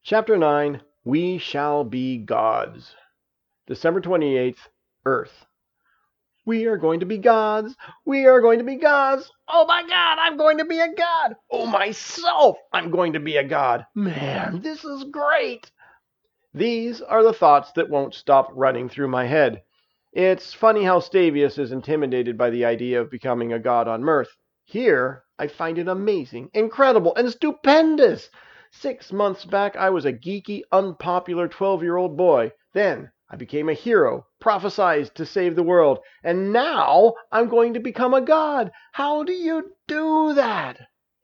Chapter 9, We Shall Be Gods. December 28th, Earth. We are going to be gods. We are going to be gods. Oh my God, I'm going to be a god. Oh myself, I'm going to be a god. Man, this is great. These are the thoughts that won't stop running through my head. It's funny how Stavius is intimidated by the idea of becoming a god on Mirth. Here, I find it amazing, incredible, and stupendous. 6 months back, I was a geeky, unpopular 12-year-old boy. Then, I became a hero, prophesied to save the world, and now I'm going to become a god. How do you do that?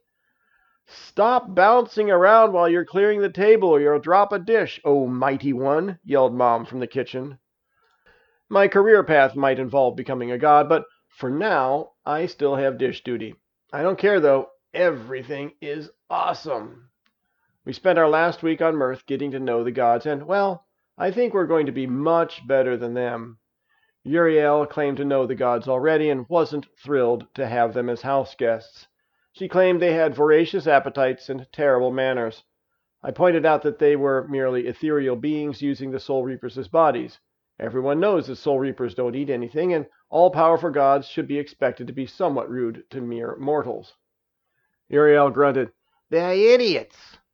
Stop bouncing around while you're clearing the table or you'll drop a dish, oh mighty one, yelled Mom from the kitchen. My career path might involve becoming a god, but for now, I still have dish duty. I don't care though, everything is awesome. We spent our last week on Mirth getting to know the gods, and, well, I think we're going to be much better than them. Uriel claimed to know the gods already and wasn't thrilled to have them as house guests. She claimed they had voracious appetites and terrible manners. I pointed out that they were merely ethereal beings using the Soul Reapers as bodies. Everyone knows that Soul Reapers don't eat anything, and all-powerful gods should be expected to be somewhat rude to mere mortals. Uriel grunted, "They're idiots."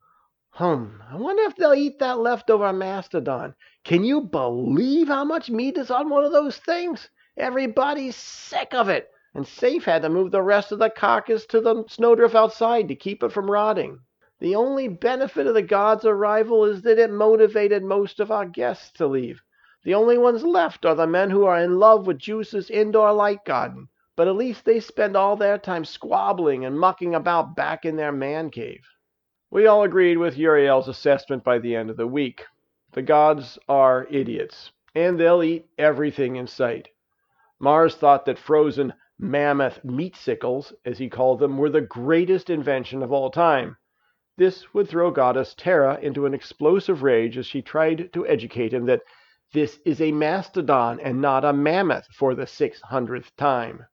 I wonder if they'll eat that leftover mastodon. Can you believe how much meat is on one of those things? Everybody's sick of it, and Safe had to move the rest of the carcass to the snowdrift outside to keep it from rotting. The only benefit of the gods' arrival is that it motivated most of our guests to leave. The only ones left are the men who are in love with Juice's indoor light garden, but at least they spend all their time squabbling and mucking about back in their man cave. We all agreed with Uriel's assessment by the end of the week. The gods are idiots, and they'll eat everything in sight. Mars thought that frozen mammoth meatsicles, as he called them, were the greatest invention of all time. This would throw Goddess Terra into an explosive rage as she tried to educate him that this is a mastodon and not a mammoth for the 600th time.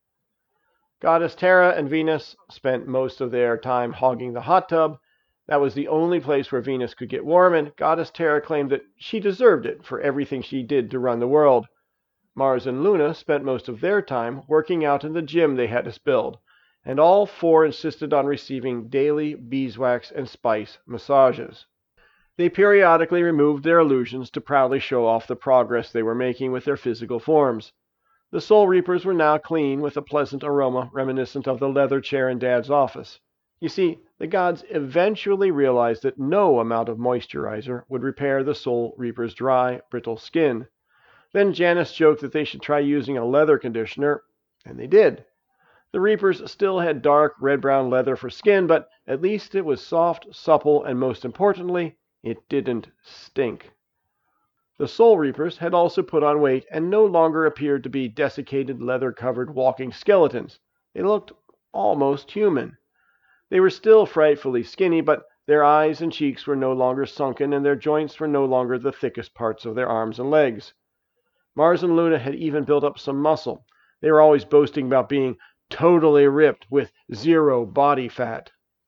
Goddess Terra and Venus spent most of their time hogging the hot tub. That was the only place where Venus could get warm, and Goddess Terra claimed that she deserved it for everything she did to run the world. Mars and Luna spent most of their time working out in the gym they had us build, and all four insisted on receiving daily beeswax and spice massages. They periodically removed their illusions to proudly show off the progress they were making with their physical forms. The Soul Reapers were now clean with a pleasant aroma reminiscent of the leather chair in Dad's office. You see, the gods eventually realized that no amount of moisturizer would repair the Soul Reaper's dry, brittle skin. Then Janice joked that they should try using a leather conditioner, and they did. The Reapers still had dark, red-brown leather for skin, but at least it was soft, supple, and most importantly, it didn't stink. The Soul Reapers had also put on weight and no longer appeared to be desiccated, leather-covered walking skeletons. They looked almost human. They were still frightfully skinny, but their eyes and cheeks were no longer sunken, and their joints were no longer the thickest parts of their arms and legs. Mars and Luna had even built up some muscle. They were always boasting about being totally ripped with 0 body fat.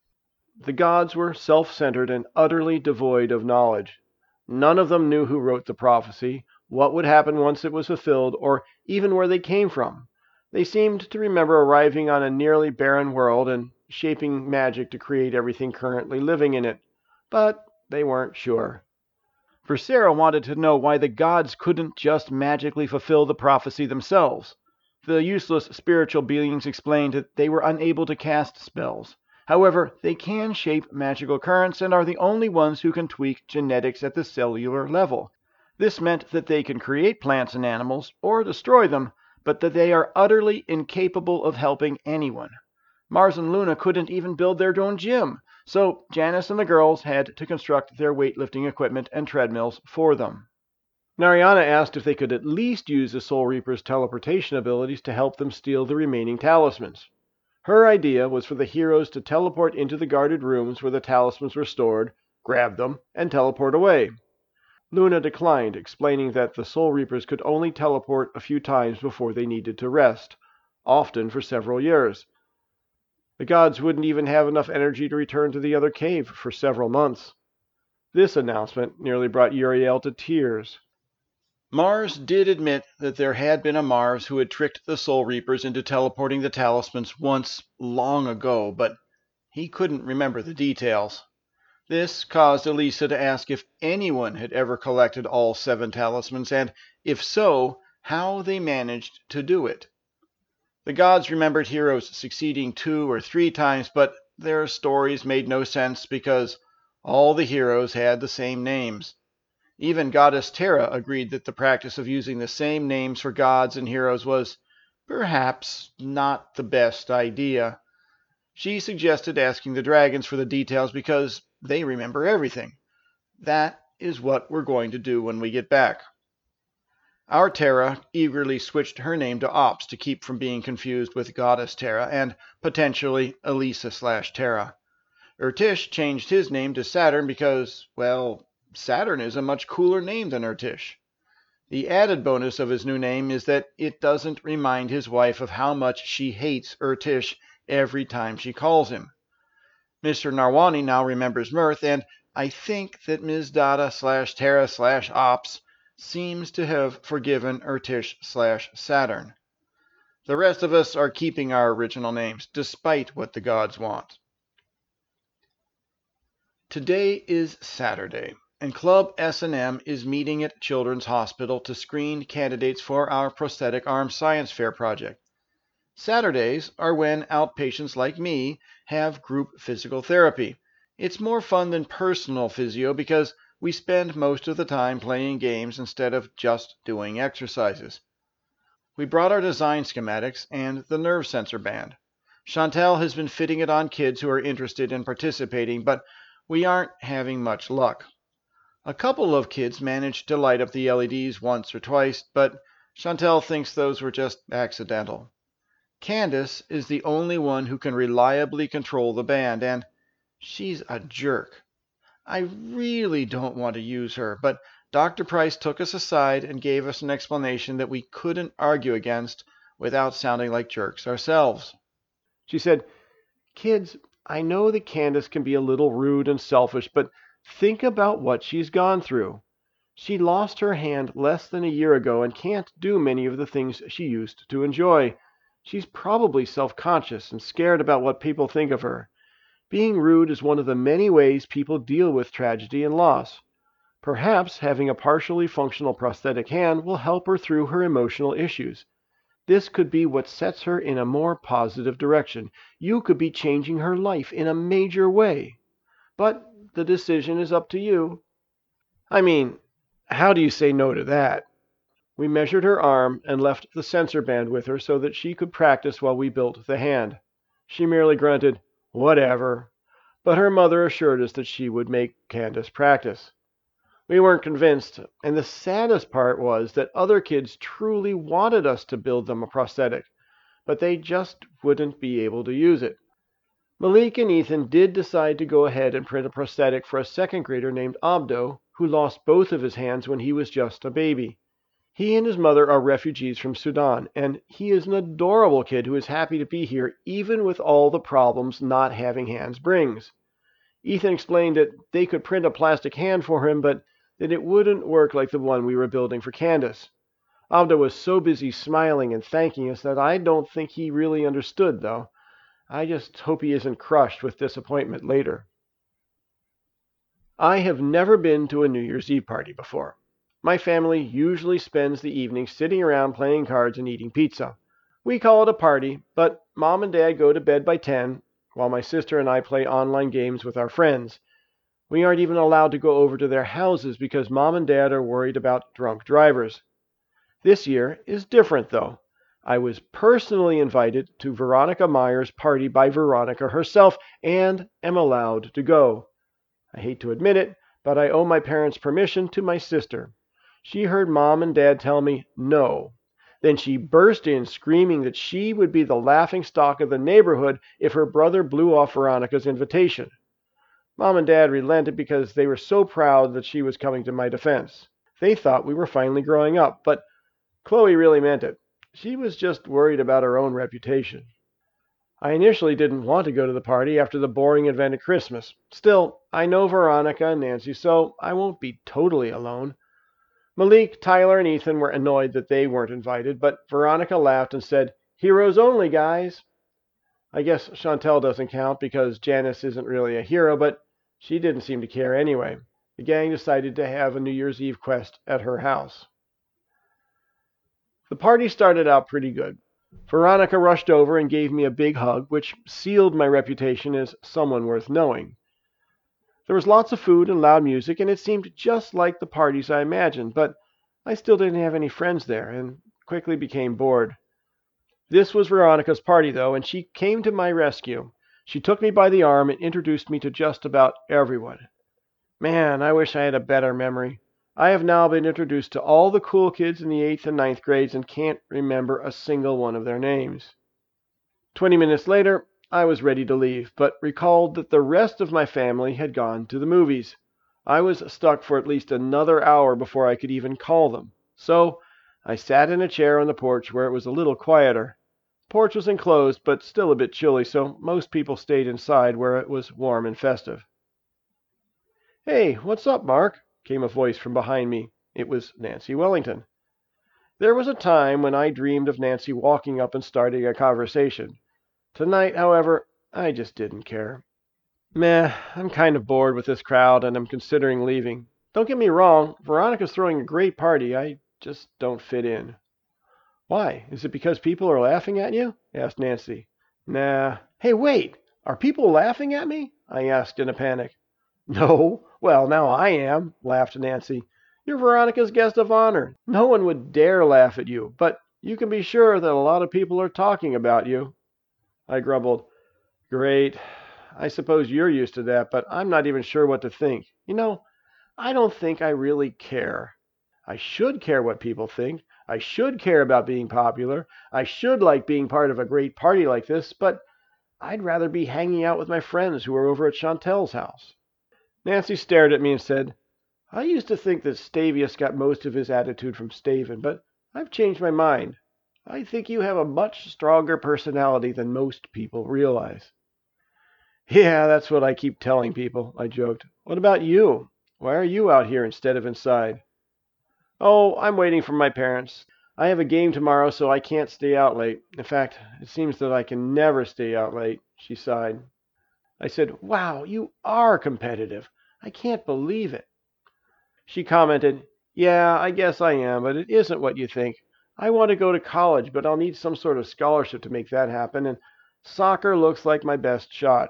The gods were self-centered and utterly devoid of knowledge. None of them knew who wrote the prophecy, what would happen once it was fulfilled, or even where they came from. They seemed to remember arriving on a nearly barren world and shaping magic to create everything currently living in it. But they weren't sure. For Sarah wanted to know why the gods couldn't just magically fulfill the prophecy themselves. The useless spiritual beings explained that they were unable to cast spells. However, they can shape magical currents and are the only ones who can tweak genetics at the cellular level. This meant that they can create plants and animals, or destroy them, but that they are utterly incapable of helping anyone. Mars and Luna couldn't even build their own gym, so Janice and the girls had to construct their weightlifting equipment and treadmills for them. Narayana asked if they could at least use the Soul Reaper's teleportation abilities to help them steal the remaining talismans. Her idea was for the heroes to teleport into the guarded rooms where the talismans were stored, grab them, and teleport away. Luna declined, explaining that the Soul Reapers could only teleport a few times before they needed to rest, often for several years. The gods wouldn't even have enough energy to return to the other cave for several months. This announcement nearly brought Uriel to tears. Mars did admit that there had been a Mars who had tricked the Soul Reapers into teleporting the talismans once long ago, but he couldn't remember the details. This caused Elisa to ask if anyone had ever collected all 7 talismans, and if so, how they managed to do it. The gods remembered heroes succeeding 2 or 3 times, but their stories made no sense because all the heroes had the same names. Even goddess Terra agreed that the practice of using the same names for gods and heroes was perhaps not the best idea. She suggested asking the dragons for the details because they remember everything. That is what we're going to do when we get back. Our Terra eagerly switched her name to Ops to keep from being confused with goddess Terra and potentially Elisa/Terra. Urtish changed his name to Saturn because, well, Saturn is a much cooler name than Urtish. The added bonus of his new name is that it doesn't remind his wife of how much she hates Urtish every time she calls him. Mr. Narwani now remembers Mirth, and I think that Ms. Dada/Terra/Ops seems to have forgiven Urtish/Saturn. The rest of us are keeping our original names, despite what the gods want. Today is Saturday, and Club S&M is meeting at Children's Hospital to screen candidates for our prosthetic arm science fair project. Saturdays are when outpatients like me have group physical therapy. It's more fun than personal physio because we spend most of the time playing games instead of just doing exercises. We brought our design schematics and the nerve sensor band. Chantel has been fitting it on kids who are interested in participating, but we aren't having much luck. A couple of kids managed to light up the LEDs once or twice, but Chantel thinks those were just accidental. Candace is the only one who can reliably control the band, and she's a jerk. I really don't want to use her, but Dr. Price took us aside and gave us an explanation that we couldn't argue against without sounding like jerks ourselves. She said, "Kids, I know that Candace can be a little rude and selfish, but think about what she's gone through. She lost her hand less than a year ago and can't do many of the things she used to enjoy. She's probably self-conscious and scared about what people think of her. Being rude is one of the many ways people deal with tragedy and loss. Perhaps having a partially functional prosthetic hand will help her through her emotional issues. This could be what sets her in a more positive direction. You could be changing her life in a major way. But the decision is up to you." I mean, how do you say no to that? We measured her arm and left the sensor band with her so that she could practice while we built the hand. She merely grunted, "Whatever," but her mother assured us that she would make Candace practice. We weren't convinced, and the saddest part was that other kids truly wanted us to build them a prosthetic, but they just wouldn't be able to use it. Malik and Ethan did decide to go ahead and print a prosthetic for a second grader named Abdo, who lost both of his hands when he was just a baby. He and his mother are refugees from Sudan, and he is an adorable kid who is happy to be here even with all the problems not having hands brings. Ethan explained that they could print a plastic hand for him, but that it wouldn't work like the one we were building for Candace. Abdo was so busy smiling and thanking us that I don't think he really understood, though. I just hope he isn't crushed with disappointment later. I have never been to a New Year's Eve party before. My family usually spends the evening sitting around playing cards and eating pizza. We call it a party, but Mom and Dad go to bed by 10, while my sister and I play online games with our friends. We aren't even allowed to go over to their houses because Mom and Dad are worried about drunk drivers. This year is different, though. I was personally invited to Veronica Meyer's party by Veronica herself and am allowed to go. I hate to admit it, but I owe my parents' permission to my sister. She heard Mom and Dad tell me no. Then she burst in screaming that she would be the laughingstock of the neighborhood if her brother blew off Veronica's invitation. Mom and Dad relented because they were so proud that she was coming to my defense. They thought we were finally growing up, but Chloe really meant it. She was just worried about her own reputation. I initially didn't want to go to the party after the boring event at Christmas. Still, I know Veronica and Nancy, so I won't be totally alone. Malik, Tyler, and Ethan were annoyed that they weren't invited, but Veronica laughed and said, "Heroes only, guys." I guess Chantel doesn't count because Janice isn't really a hero, but she didn't seem to care anyway. The gang decided to have a New Year's Eve quest at her house. The party started out pretty good. Veronica rushed over and gave me a big hug, which sealed my reputation as someone worth knowing. There was lots of food and loud music, and it seemed just like the parties I imagined, but I still didn't have any friends there and quickly became bored. This was Veronica's party, though, and she came to my rescue. She took me by the arm and introduced me to just about everyone. Man, I wish I had a better memory. I have now been introduced to all the cool kids in the 8th and ninth grades and can't remember a single one of their names. 20 minutes later, I was ready to leave, but recalled that the rest of my family had gone to the movies. I was stuck for at least another hour before I could even call them. So I sat in a chair on the porch where it was a little quieter. The porch was enclosed, but still a bit chilly, so most people stayed inside where it was warm and festive. "Hey, what's up, Mark?" came a voice from behind me. It was Nancy Wellington. There was a time when I dreamed of Nancy walking up and starting a conversation. Tonight, however, I just didn't care. Meh, I'm kind of bored with this crowd and I'm considering leaving. Don't get me wrong, Veronica's throwing a great party. I just don't fit in. "Why? Is it because people are laughing at you?" asked Nancy. "Nah." "Hey, wait! Are people laughing at me?" I asked in a panic. "No. Well, now I am," laughed Nancy. "You're Veronica's guest of honor. No one would dare laugh at you, but you can be sure that a lot of people are talking about you." I grumbled, "Great. I suppose you're used to that, but I'm not even sure what to think. I don't think I really care. I should care what people think. I should care about being popular. I should like being part of a great party like this, but I'd rather be hanging out with my friends who are over at Chantel's house." Nancy stared at me and said, "I used to think that Stavius got most of his attitude from Staven, but I've changed my mind. I think you have a much stronger personality than most people realize." "Yeah, that's what I keep telling people," I joked. "What about you? Why are you out here instead of inside?" "Oh, I'm waiting for my parents. I have a game tomorrow, so I can't stay out late. In fact, it seems that I can never stay out late," she sighed. I said, "Wow, you are competitive. I can't believe it." She commented, "Yeah, I guess I am, but it isn't what you think. I want to go to college, but I'll need some sort of scholarship to make that happen, and soccer looks like my best shot."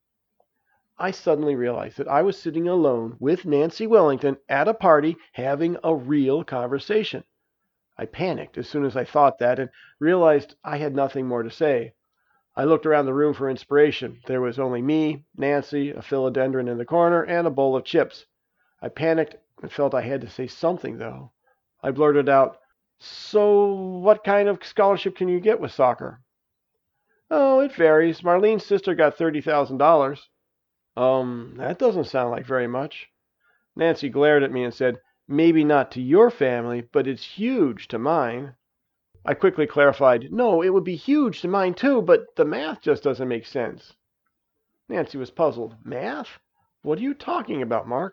I suddenly realized that I was sitting alone with Nancy Wellington at a party having a real conversation. I panicked as soon as I thought that and realized I had nothing more to say. I looked around the room for inspiration. There was only me, Nancy, a philodendron in the corner, and a bowl of chips. I panicked and felt I had to say something, though. I blurted out, "So what kind of scholarship can you get with soccer?" "Oh, it varies. Marlene's sister got $30,000. That doesn't sound like very much." Nancy glared at me and said, "Maybe not to your family, but it's huge to mine." I quickly clarified, "No, it would be huge to mine too, but the math just doesn't make sense." Nancy was puzzled. "Math? What are you talking about, Mark?"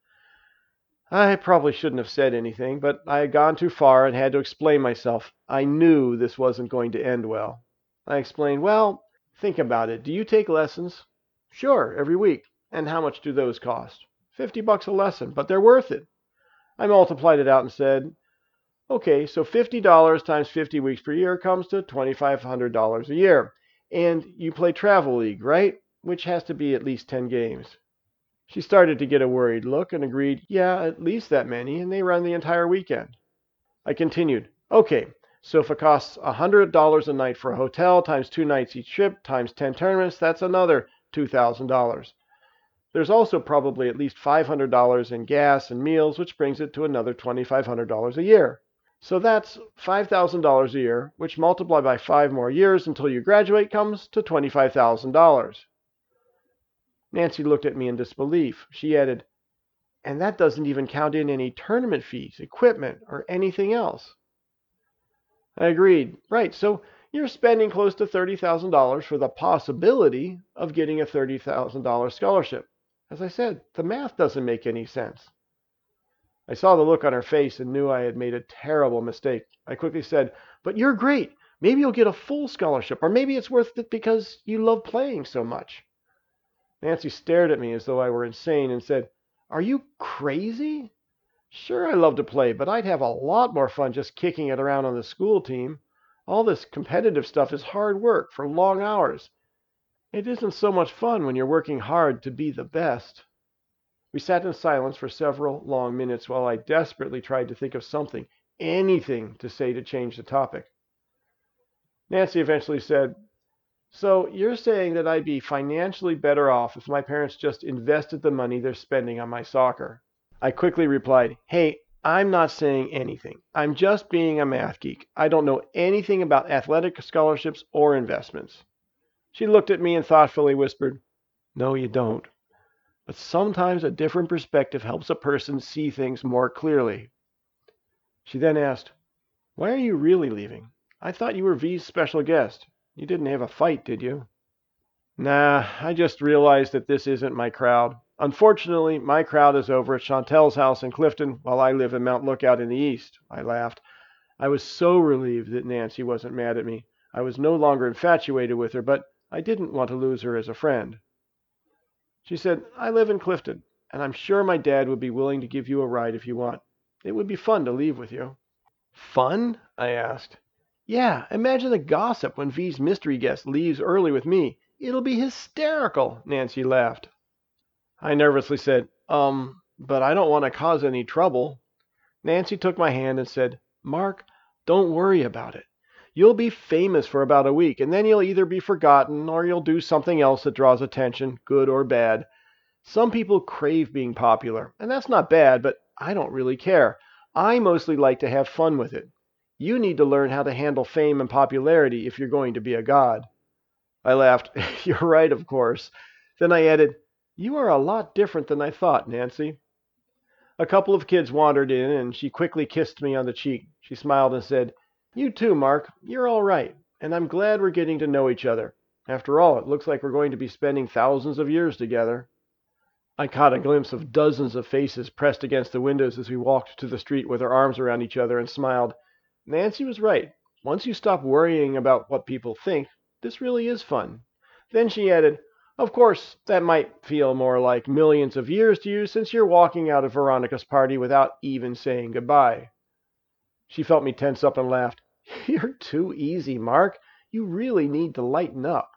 I probably shouldn't have said anything, but I had gone too far and had to explain myself. I knew this wasn't going to end well. I explained, "Well, think about it. Do you take lessons?" "Sure, every week." "And how much do those cost?" $50 a lesson, but they're worth it." I multiplied it out and said, "Okay, so $50 times 50 weeks per year comes to $2,500 a year. And you play Travel League, right? Which has to be at least 10 games." She started to get a worried look and agreed, "Yeah, at least that many, and they run the entire weekend." I continued, "Okay, so if it costs $100 a night for a hotel times 2 nights each trip times 10 tournaments, that's another $2,000. There's also probably at least $500 in gas and meals, which brings it to another $2,500 a year. So that's $5,000 a year, which multiplied by 5 more years until you graduate comes to $25,000. Nancy looked at me in disbelief. She added, "And that doesn't even count in any tournament fees, equipment, or anything else." I agreed. "Right, so You're spending close to $30,000 for the possibility of getting a $30,000 scholarship. As I said, the math doesn't make any sense. I saw the look on her face and knew I had made a terrible mistake. I quickly said, "But you're great. Maybe you'll get a full scholarship, or maybe it's worth it because you love playing so much." Nancy stared at me as though I were insane and said, "Are you crazy? Sure, I love to play, but I'd have a lot more fun just kicking it around on the school team. All this competitive stuff is hard work for long hours. It isn't so much fun when you're working hard to be the best." We sat in silence for several long minutes while I desperately tried to think of something, anything to say to change the topic. Nancy eventually said, "So you're saying that I'd be financially better off if my parents just invested the money they're spending on my soccer?" I quickly replied, "Hey, I'm not saying anything. I'm just being a math geek. I don't know anything about athletic scholarships or investments." She looked at me and thoughtfully whispered, "No, you don't. But sometimes a different perspective helps a person see things more clearly." She then asked, "Why are you really leaving? I thought you were V's special guest. You didn't have a fight, did you?" "Nah, I just realized that this isn't my crowd. Unfortunately, my crowd is over at Chantel's house in Clifton while I live in Mount Lookout in the east." I laughed. I was so relieved that Nancy wasn't mad at me. I was no longer infatuated with her, but I didn't want to lose her as a friend. She said, "I live in Clifton, and I'm sure my dad would be willing to give you a ride if you want. It would be fun to leave with you." "Fun?" I asked. "Yeah, imagine the gossip when V's mystery guest leaves early with me. It'll be hysterical." Nancy laughed. I nervously said, but I don't want to cause any trouble." Nancy took my hand and said, "Mark, don't worry about it. You'll be famous for about a week, and then you'll either be forgotten or you'll do something else that draws attention, good or bad. Some people crave being popular, and that's not bad, but I don't really care. I mostly like to have fun with it. You need to learn how to handle fame and popularity if you're going to be a god." I laughed. "You're right, of course." Then I added, "You are a lot different than I thought, Nancy." A couple of kids wandered in, and she quickly kissed me on the cheek. She smiled and said, "You too, Mark. You're all right, and I'm glad we're getting to know each other. After all, it looks like we're going to be spending thousands of years together." I caught a glimpse of dozens of faces pressed against the windows as we walked to the street with our arms around each other and smiled. Nancy was right. Once you stop worrying about what people think, this really is fun. Then she added, "Of course, that might feel more like millions of years to you since you're walking out of Veronica's party without even saying goodbye." She felt me tense up and laughed. "You're too easy, Mark. You really need to lighten up."